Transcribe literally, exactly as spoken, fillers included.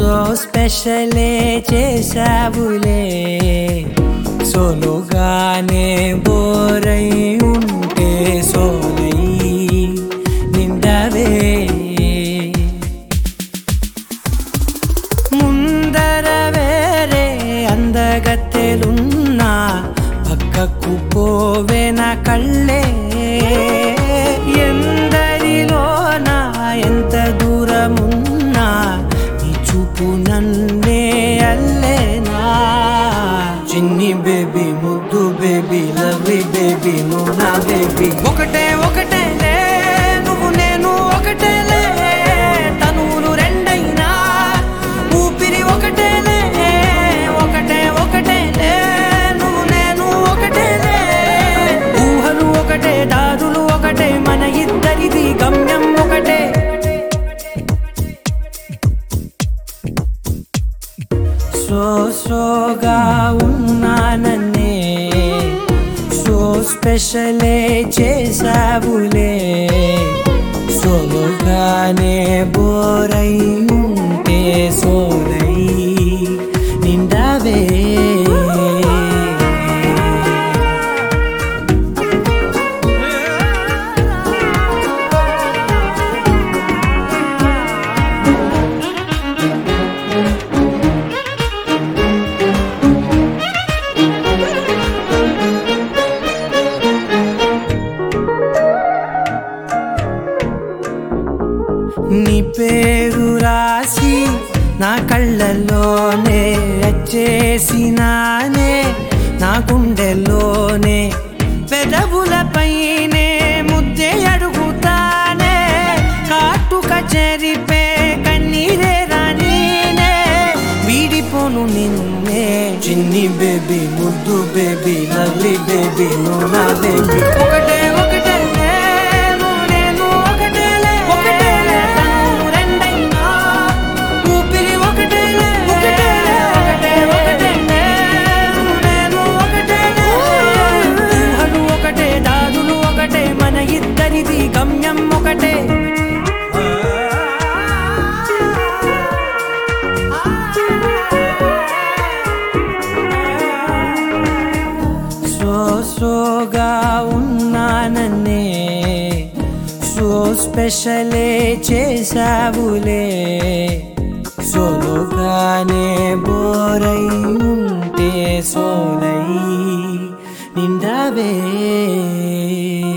so స్పెషలే చేసావులే సోలోగానే బోరై ఉంటే సోలై నిండవే ముందర వేరే అందగత్తెలున్నా పక్కకు పోవే నా కళ్ళే ఎందరిలోనా ఎంత దూరమున్నా నీ చూపు నన్నే అల్లేనా చిన్ని బేబీ ముద్దు బేబీ లవ్లీ బేబీ నువ్వు నా బేబీ ఒకటే ఒకటే లే నువ్వు నేను ఒకటే లే తనువులు రెండైనా ఊపిరి ఒకటే లే ఒకటే ఒకటే లే నువ్వు నేను ఒకటే లే ఊహలు ఒకటే దాదులు ఒకటే మన ఇద్దరిది గమ్యం ఒకటే సో సోగా ఉన్నానన్నే సో స్పెషలే చేసావులే సోలోగానే బోరై ఉంటే సోలై నిండవే నీ పేరు రాసి నా కళ్ళల్లోనే వచ్చేసినానే నా గుండెల్లోనే పెదవులపైనే ముద్దే అడుగుతానే కాటుక చెరిపే కన్నీరే రానీనే వీడిపోను నిన్నే చిన్ని బేబీ ముద్దు బేబీ లవ్లీ బేబీ నువ్వు నా బేబీ ఒకటే ఒకటే ఇద్దరిది గమ్యం ఒకటే సో సోగా ఉన్నానన్నే సో స్పెషలే చేసావులే సోలోగానే బోరై ఉంటే సోలై నిండవే